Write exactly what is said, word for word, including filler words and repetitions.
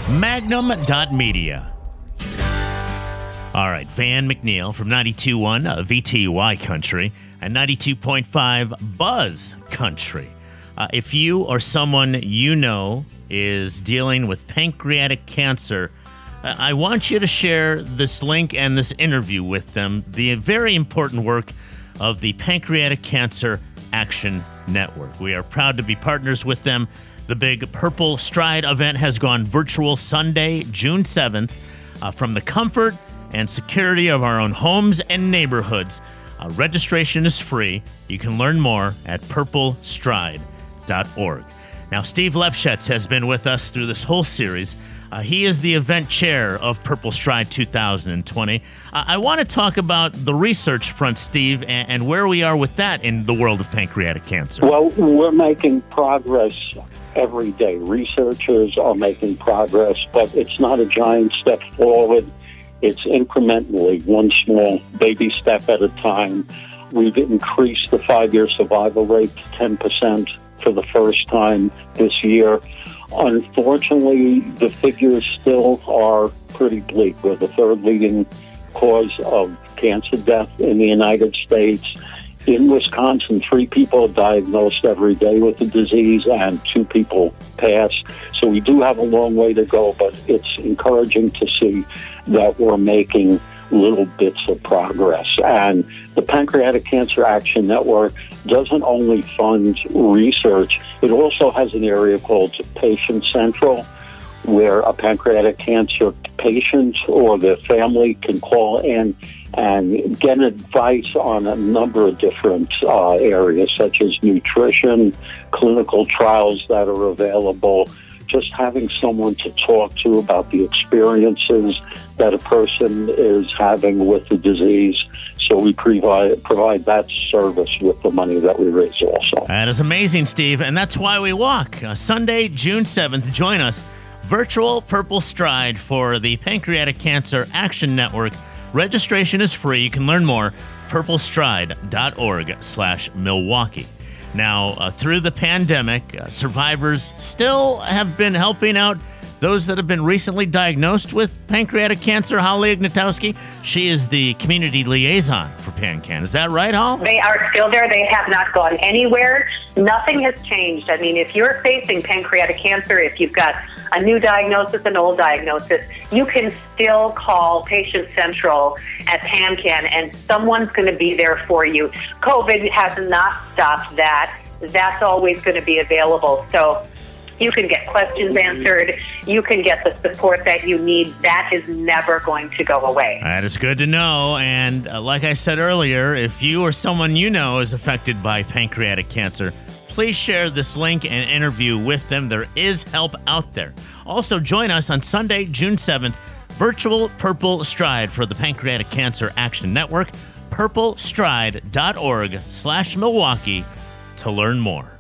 Magnum dot media. All right, Van McNeil from ninety-two point one uh, V T Y Country and ninety-two point five Buzz Country. Uh, if you or someone you know is dealing with pancreatic cancer, uh, I want you to share this link and this interview with them, the very important work of the Pancreatic Cancer Action Network. We are proud to be partners with them. The big Purple Stride event has gone virtual Sunday, June seventh, uh, from the comfort and security of our own homes and neighborhoods. Uh, registration is free. You can learn more at purple stride dot org. Now, Steve Lepschetz has been with us through this whole series. Uh, he is the event chair of Purple Stride two thousand twenty. Uh, I want to talk about the research front, Steve, and, and where we are with that in the world of pancreatic cancer. Well, we're making progress every day. Researchers are making progress, but it's not a giant step forward. It's incrementally, one small baby step at a time. We've increased the five-year survival rate to ten percent for the first time this year. Unfortunately, the figures still are pretty bleak. We're the third leading cause of cancer death in the United States. In Wisconsin, three people are diagnosed every day with the disease and two people pass. So we do have a long way to go, but it's encouraging to see that we're making little bits of progress. And the Pancreatic Cancer Action Network doesn't only fund research, it also has an area called Patient Central, where a pancreatic cancer patient or their family can call in and get advice on a number of different uh, areas, such as nutrition, clinical trials that are available, just having someone to talk to about the experiences that a person is having with the disease. So we provide provide that service with the money that we raise also. That is amazing, Steve, and that's why we walk. Uh, Sunday, June seventh, join us. Virtual Purple Stride for the Pancreatic Cancer Action Network. Registration is free. You can learn more, purple stride dot org slash Milwaukee. Now, uh, through the pandemic, uh, survivors still have been helping out those that have been recently diagnosed with pancreatic cancer. Holly Ignatowski, she is the community liaison for PanCan. Is that right, Hol? They are still there. They have not gone anywhere. Nothing has changed. I mean, if you're facing pancreatic cancer, if you've got a new diagnosis, an old diagnosis, you can still call Patient Central at PanCan, and someone's going to be there for you. COVID has not stopped that. That's always going to be available. So you can get questions answered. You can get the support that you need. That is never going to go away. That is good to know. And uh, like I said earlier, if you or someone you know is affected by pancreatic cancer, please share this link and interview with them. There is help out there. Also, join us on Sunday, June seventh, virtual Purple Stride for the Pancreatic Cancer Action Network, purple stride dot org slash Milwaukee to learn more.